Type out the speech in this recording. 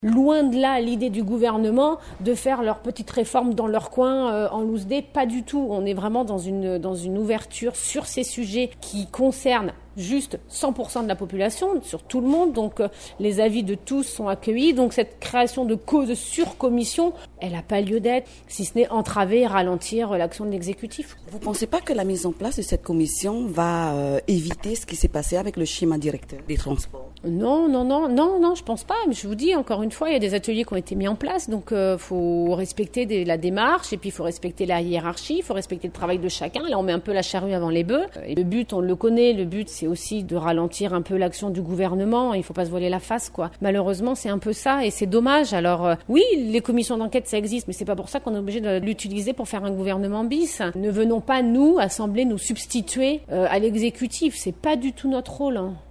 Loin de là, l'idée du gouvernement de faire leurs petites réformes dans leur coin en loose day, pas du tout. On est vraiment dans une ouverture sur ces sujets qui concernent juste 100% de la population, sur tout le monde. Donc les avis de tous sont accueillis. Donc cette création de cause sur commission, elle n'a pas lieu d'être, si ce n'est entraver et ralentir l'action de l'exécutif. Vous ne pensez pas que la mise en place de cette commission va éviter ce qui s'est passé avec le schéma directeur des transports? Non, je pense pas. Mais je vous dis, encore une fois, il y a des ateliers qui ont été mis en place. Donc faut respecter la démarche et puis il faut respecter la hiérarchie, il faut respecter le travail de chacun. Là, on met un peu la charrue avant les bœufs. Et le but, on le connaît, le but, c'est aussi de ralentir un peu l'action du gouvernement. Il faut pas se voiler la face, quoi. Malheureusement, c'est un peu ça et c'est dommage. Alors oui, les commissions d'enquête, ça existe, mais c'est pas pour ça qu'on est obligé de l'utiliser pour faire un gouvernement bis. Ne venons pas, nous, Assemblée, nous substituer à l'exécutif. C'est pas du tout notre rôle, hein.